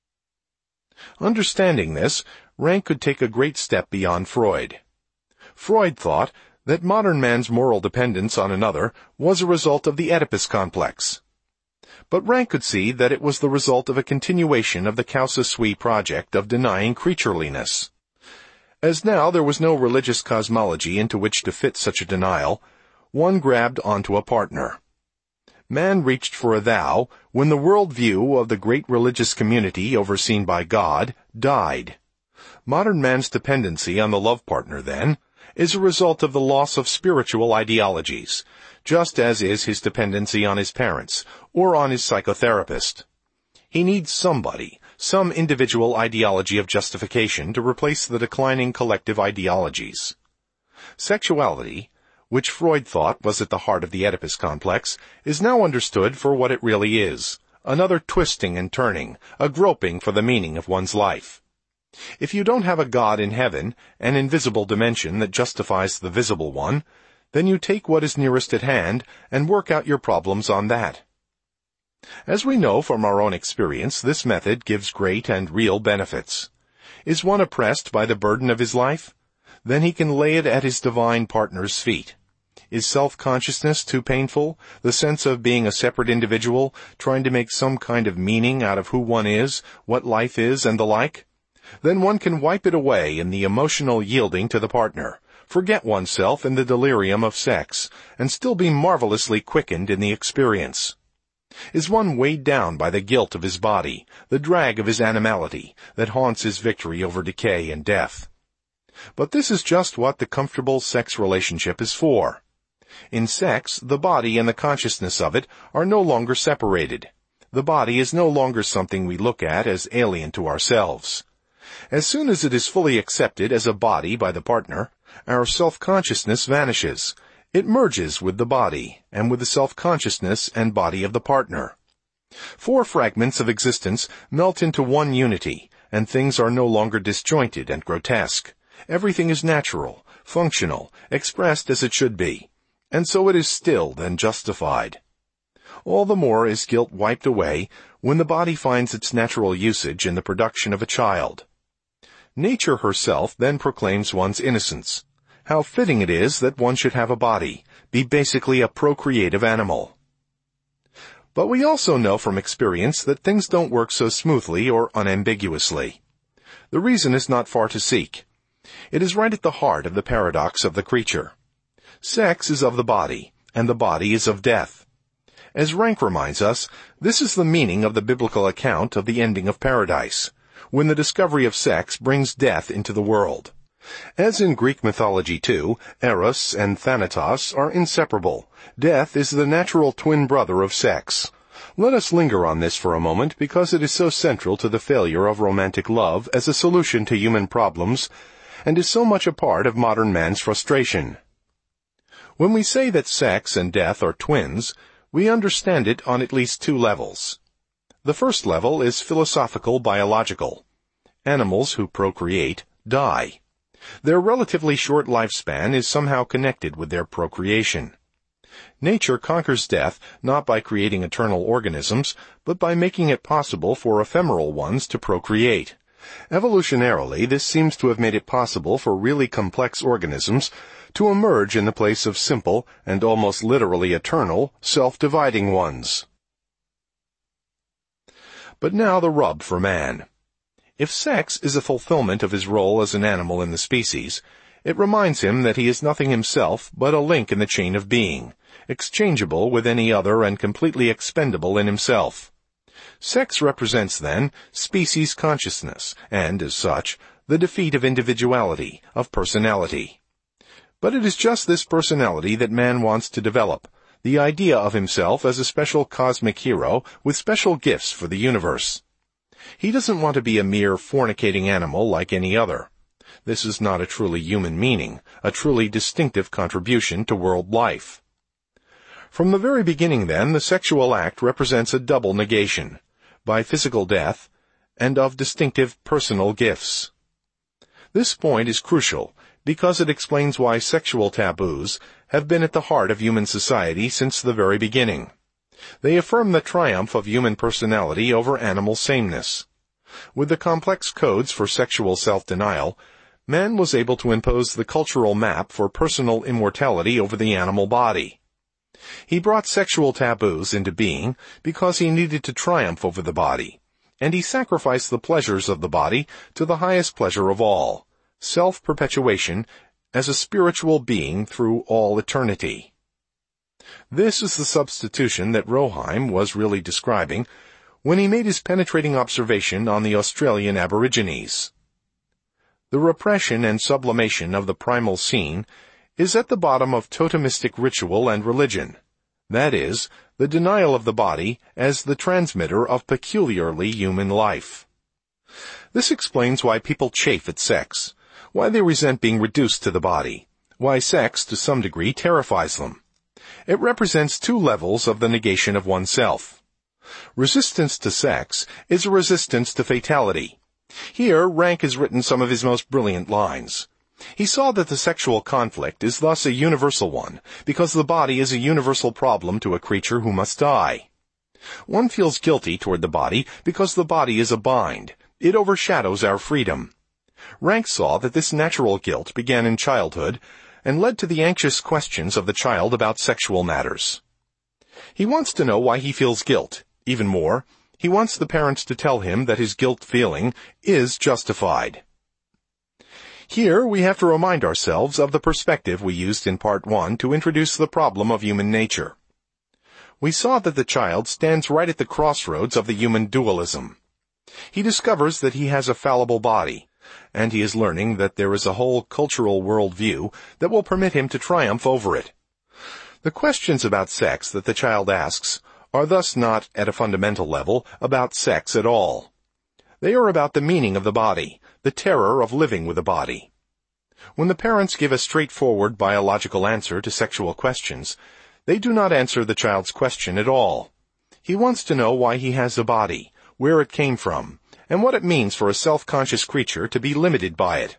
A: Understanding this, Rank could take a great step beyond Freud. Freud thought that modern man's moral dependence on another was a result of the Oedipus complex. But Rank could see that it was the result of a continuation of the causa sui project of denying creatureliness. As now there was no religious cosmology into which to fit such a denial, one grabbed onto a partner. Man reached for a thou when the world view of the great religious community overseen by God died. Modern man's dependency on the love partner, then, is a result of the loss of spiritual ideologies, just as is his dependency on his parents or on his psychotherapist. He needs somebody, some individual ideology of justification to replace the declining collective ideologies. Sexuality, which Freud thought was at the heart of the Oedipus complex, is now understood for what it really is, another twisting and turning, a groping for the meaning of one's life. If you don't have a God in heaven, an invisible dimension that justifies the visible one, then you take what is nearest at hand and work out your problems on that. As we know from our own experience, this method gives great and real benefits. Is one oppressed by the burden of his life? Then he can lay it at his divine partner's feet. Is self-consciousness too painful, the sense of being a separate individual, trying to make some kind of meaning out of who one is, what life is, and the like? Then one can wipe it away in the emotional yielding to the partner, forget oneself in the delirium of sex, and still be marvelously quickened in the experience. Is one weighed down by the guilt of his body, the drag of his animality that haunts his victory over decay and death? But this is just what the comfortable sex relationship is for. In sex, the body and the consciousness of it are no longer separated. The body is no longer something we look at as alien to ourselves. As soon as it is fully accepted as a body by the partner, our self-consciousness vanishes. It merges with the body, and with the self-consciousness and body of the partner. Four fragments of existence melt into one unity, and things are no longer disjointed and grotesque. Everything is natural, functional, expressed as it should be, and so it is stilled and justified. All the more is guilt wiped away when the body finds its natural usage in the production of a child. Nature herself then proclaims one's innocence. How fitting it is that one should have a body, be basically a procreative animal. But we also know from experience that things don't work so smoothly or unambiguously. The reason is not far to seek. It is right at the heart of the paradox of the creature. Sex is of the body, and the body is of death. As Rank reminds us, this is the meaning of the biblical account of the ending of paradise, when the discovery of sex brings death into the world. As in Greek mythology too, Eros and Thanatos are inseparable. Death is the natural twin brother of sex. Let us linger on this for a moment because it is so central to the failure of romantic love as a solution to human problems, and is so much a part of modern man's frustration. When we say that sex and death are twins, we understand it on at least two levels. The first level is philosophical biological. Animals who procreate die. Their relatively short lifespan is somehow connected with their procreation. Nature conquers death not by creating eternal organisms, but by making it possible for ephemeral ones to procreate. Evolutionarily, this seems to have made it possible for really complex organisms to emerge in the place of simple and almost literally eternal, self-dividing ones. But now the rub for man. If sex is a fulfillment of his role as an animal in the species, it reminds him that he is nothing himself but a link in the chain of being, exchangeable with any other and completely expendable in himself. Sex represents, then, species consciousness, and, as such, the defeat of individuality, of personality. But it is just this personality that man wants to develop, the idea of himself as a special cosmic hero with special gifts for the universe. He doesn't want to be a mere fornicating animal like any other. This is not a truly human meaning, a truly distinctive contribution to world life. From the very beginning, then, the sexual act represents a double negation, by physical death, and of distinctive personal gifts. This point is crucial, because it explains why sexual taboos have been at the heart of human society since the very beginning. They affirm the triumph of human personality over animal sameness. With the complex codes for sexual self-denial, man was able to impose the cultural map for personal immortality over the animal body. He brought sexual taboos into being because he needed to triumph over the body, and he sacrificed the pleasures of the body to the highest pleasure of all, self-perpetuation as a spiritual being through all eternity. This is the substitution that Roheim was really describing when he made his penetrating observation on the Australian Aborigines. The repression and sublimation of the primal scene is at the bottom of totemistic ritual and religion, that is, the denial of the body as the transmitter of peculiarly human life. This explains why people chafe at sex, why they resent being reduced to the body, why sex, to some degree, terrifies them. It represents two levels of the negation of oneself. Resistance to sex is a resistance to fatality. Here, Rank has written some of his most brilliant lines. He saw that the sexual conflict is thus a universal one, because the body is a universal problem to a creature who must die. One feels guilty toward the body because the body is a bind. It overshadows our freedom. Rank saw that this natural guilt began in childhood and led to the anxious questions of the child about sexual matters. He wants to know why he feels guilt. Even more, he wants the parents to tell him that his guilt feeling is justified. Here we have to remind ourselves of the perspective we used in Part one to introduce the problem of human nature. We saw that the child stands right at the crossroads of the human dualism. He discovers that he has a fallible body, and he is learning that there is a whole cultural worldview that will permit him to triumph over it. The questions about sex that the child asks are thus not, at a fundamental level, about sex at all. They are about the meaning of the body, the terror of living with a body. When the parents give a straightforward biological answer to sexual questions, they do not answer the child's question at all. He wants to know why he has a body, where it came from, and what it means for a self-conscious creature to be limited by it.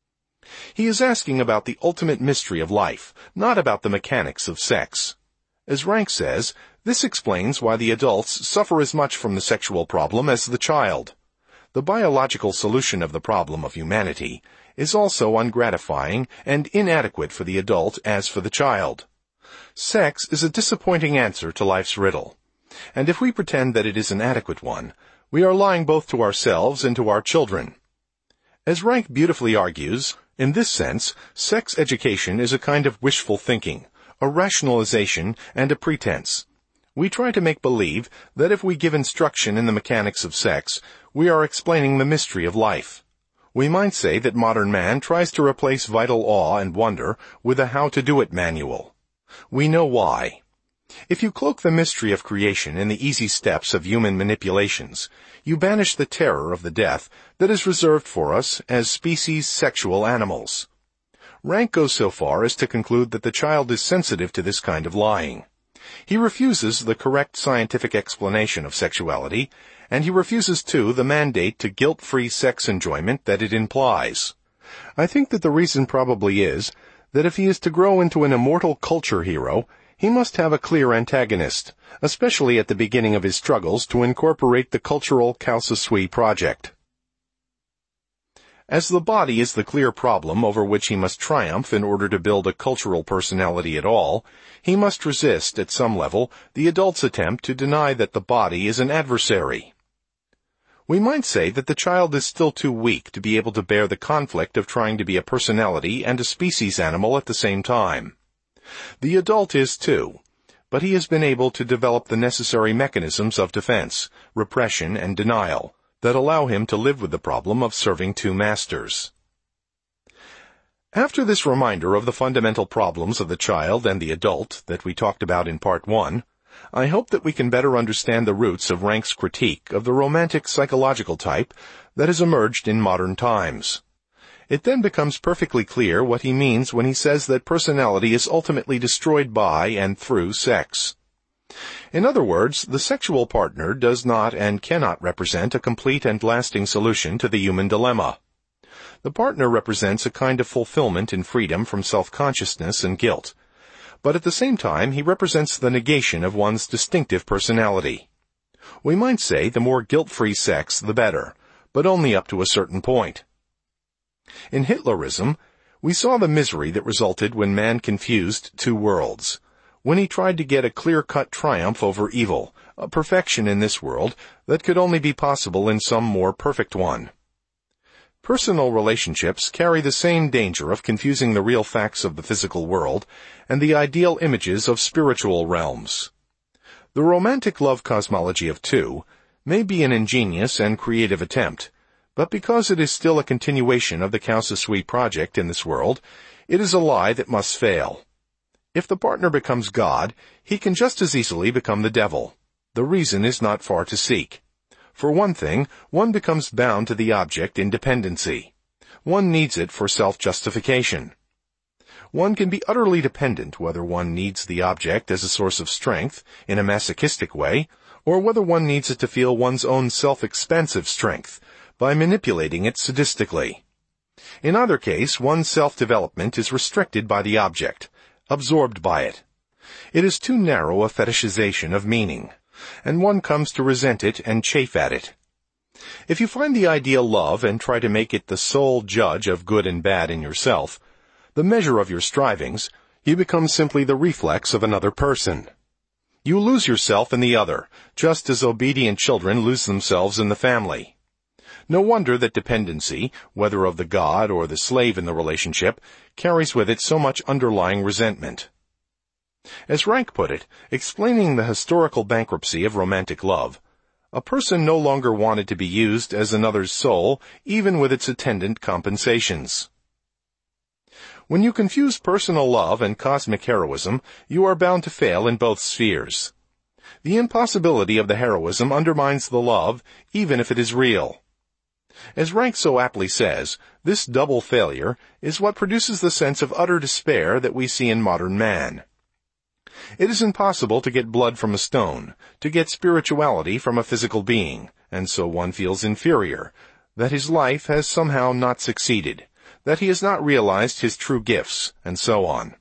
A: He is asking about the ultimate mystery of life, not about the mechanics of sex. As Rank says, this explains why the adults suffer as much from the sexual problem as the child. The biological solution of the problem of humanity is also ungratifying and inadequate for the adult as for the child. Sex is a disappointing answer to life's riddle, and if we pretend that it is an adequate one, we are lying both to ourselves and to our children. As Rank beautifully argues, in this sense, sex education is a kind of wishful thinking, a rationalization, and a pretense. We try to make believe that if we give instruction in the mechanics of sex, we are explaining the mystery of life. We might say that modern man tries to replace vital awe and wonder with a how-to-do-it manual. We know why. If you cloak the mystery of creation in the easy steps of human manipulations, you banish the terror of the death that is reserved for us as species sexual animals. Rank goes so far as to conclude that the child is sensitive to this kind of lying. He refuses the correct scientific explanation of sexuality, and he refuses, too, the mandate to guilt-free sex enjoyment that it implies. I think that the reason probably is that if he is to grow into an immortal culture hero, he must have a clear antagonist, especially at the beginning of his struggles to incorporate the cultural Kousa Sui project. As the body is the clear problem over which he must triumph in order to build a cultural personality at all, he must resist, at some level, the adult's attempt to deny that the body is an adversary. We might say that the child is still too weak to be able to bear the conflict of trying to be a personality and a species animal at the same time. The adult is too, but he has been able to develop the necessary mechanisms of defense, repression, and denial that allow him to live with the problem of serving two masters. After this reminder of the fundamental problems of the child and the adult that we talked about in Part one, I hope that we can better understand the roots of Rank's critique of the romantic psychological type that has emerged in modern times. It then becomes perfectly clear what he means when he says that personality is ultimately destroyed by and through sex. In other words, the sexual partner does not and cannot represent a complete and lasting solution to the human dilemma. The partner represents a kind of fulfillment in freedom from self-consciousness and guilt, but at the same time he represents the negation of one's distinctive personality. We might say the more guilt-free sex, the better, but only up to a certain point. In Hitlerism, we saw the misery that resulted when man confused two worlds, when he tried to get a clear-cut triumph over evil, a perfection in this world that could only be possible in some more perfect one. Personal relationships carry the same danger of confusing the real facts of the physical world and the ideal images of spiritual realms. The romantic love cosmology of two may be an ingenious and creative attempt, but because it is still a continuation of the Kousa Sui project in this world, it is a lie that must fail. If the partner becomes God, he can just as easily become the devil. The reason is not far to seek. For one thing, one becomes bound to the object in dependency. One needs it for self-justification. One can be utterly dependent whether one needs the object as a source of strength, in a masochistic way, or whether one needs it to feel one's own self-expansive strength, by manipulating it sadistically. In either case, one's self-development is restricted by the object, absorbed by it. It is too narrow a fetishization of meaning, and one comes to resent it and chafe at it. If you find the ideal love and try to make it the sole judge of good and bad in yourself, the measure of your strivings, you become simply the reflex of another person. You lose yourself in the other, just as obedient children lose themselves in the family. No wonder that dependency, whether of the god or the slave in the relationship, carries with it so much underlying resentment. As Rank put it, explaining the historical bankruptcy of romantic love, a person no longer wanted to be used as another's soul, even with its attendant compensations. When you confuse personal love and cosmic heroism, you are bound to fail in both spheres. The impossibility of the heroism undermines the love, even if it is real. As Rank so aptly says, this double failure is what produces the sense of utter despair that we see in modern man. It is impossible to get blood from a stone, to get spirituality from a physical being, and so one feels inferior, that his life has somehow not succeeded, that he has not realized his true gifts, and so on.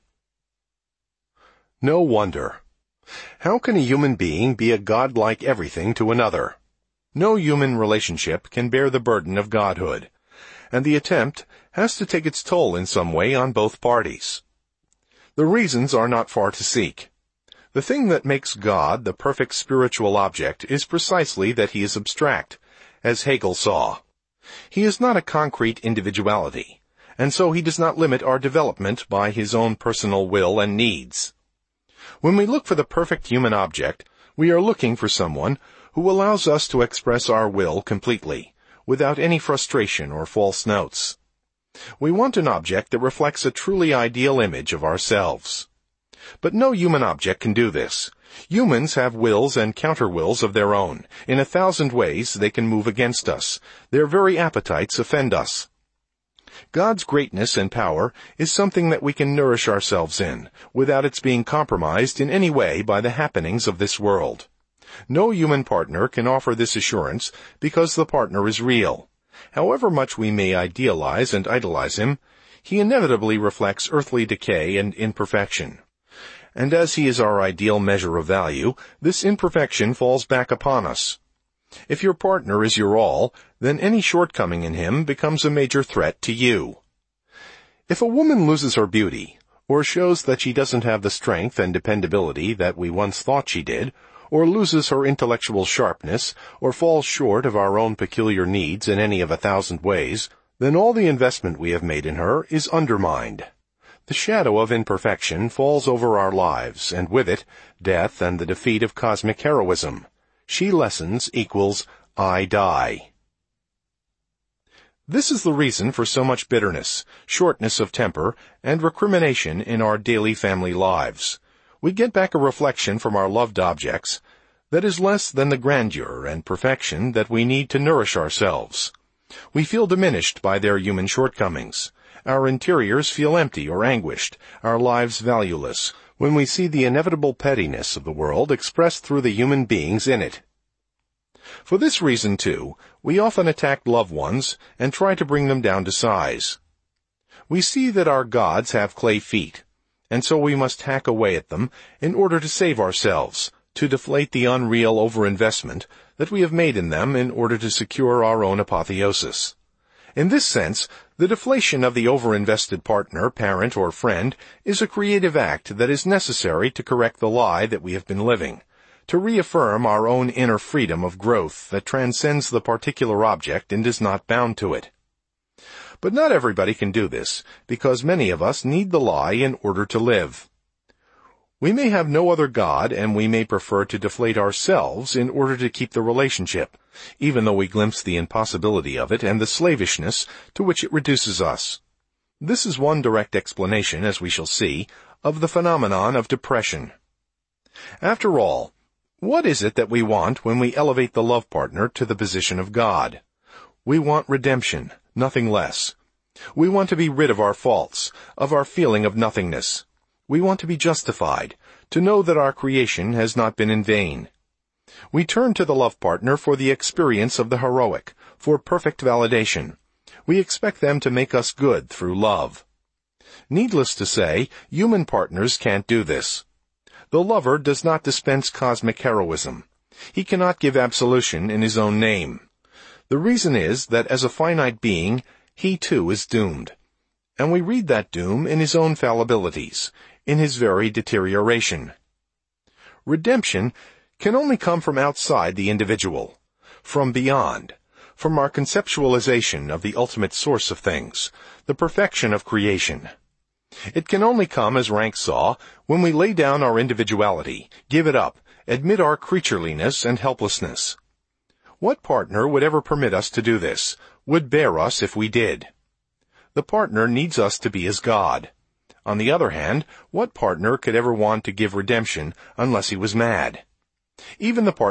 A: No wonder. How can a human being be a godlike everything to another? No human relationship can bear the burden of godhood, and the attempt has to take its toll in some way on both parties. The reasons are not far to seek. The thing that makes God the perfect spiritual object is precisely that he is abstract, as Hegel saw. He is not a concrete individuality, and so he does not limit our development by his own personal will and needs. When we look for the perfect human object, we are looking for someone who allows us to express our will completely, without any frustration or false notes. We want an object that reflects a truly ideal image of ourselves. But no human object can do this. Humans have wills and counter-wills of their own. In a thousand ways they can move against us. Their very appetites offend us. God's greatness and power is something that we can nourish ourselves in, without its being compromised in any way by the happenings of this world. No human partner can offer this assurance because the partner is real. However much we may idealize and idolize him, he inevitably reflects earthly decay and imperfection. And as he is our ideal measure of value, this imperfection falls back upon us. If your partner is your all, then any shortcoming in him becomes a major threat to you. If a woman loses her beauty, or shows that she doesn't have the strength and dependability that we once thought she did, or loses her intellectual sharpness, or falls short of our own peculiar needs in any of a thousand ways, then all the investment we have made in her is undermined. The shadow of imperfection falls over our lives, and with it, death and the defeat of cosmic heroism. She lessens equals I die. This is the reason for so much bitterness, shortness of temper, and recrimination in our daily family lives. We get back a reflection from our loved objects that is less than the grandeur and perfection that we need to nourish ourselves. We feel diminished by their human shortcomings. Our interiors feel empty or anguished, our lives valueless, when we see the inevitable pettiness of the world expressed through the human beings in it. For this reason, too, we often attack loved ones and try to bring them down to size. We see that our gods have clay feet, and so we must hack away at them in order to save ourselves, to deflate the unreal overinvestment that we have made in them in order to secure our own apotheosis. In this sense, the deflation of the overinvested partner, parent, or friend is a creative act that is necessary to correct the lie that we have been living, to reaffirm our own inner freedom of growth that transcends the particular object and is not bound to it. But not everybody can do this, because many of us need the lie in order to live. We may have no other God, and we may prefer to deflate ourselves in order to keep the relationship, even though we glimpse the impossibility of it and the slavishness to which it reduces us. This is one direct explanation, as we shall see, of the phenomenon of depression. After all, what is it that we want when we elevate the love partner to the position of God? We want redemption, nothing less. We want to be rid of our faults, of our feeling of nothingness. We want to be justified, to know that our creation has not been in vain. We turn to the love partner for the experience of the heroic, for perfect validation. We expect them to make us good through love. Needless to say, human partners can't do this. The lover does not dispense cosmic heroism. He cannot give absolution in his own name. The reason is that as a finite being, he too is doomed. And we read that doom in his own fallibilities, in his very deterioration. Redemption can only come from outside the individual, from beyond, from our conceptualization of the ultimate source of things, the perfection of creation. It can only come, as Rank saw, when we lay down our individuality, give it up, admit our creatureliness and helplessness. What partner would ever permit us to do this, would bear us if we did? The partner needs us to be as God. On the other hand, what partner could ever want to give redemption unless he was mad? Even the partner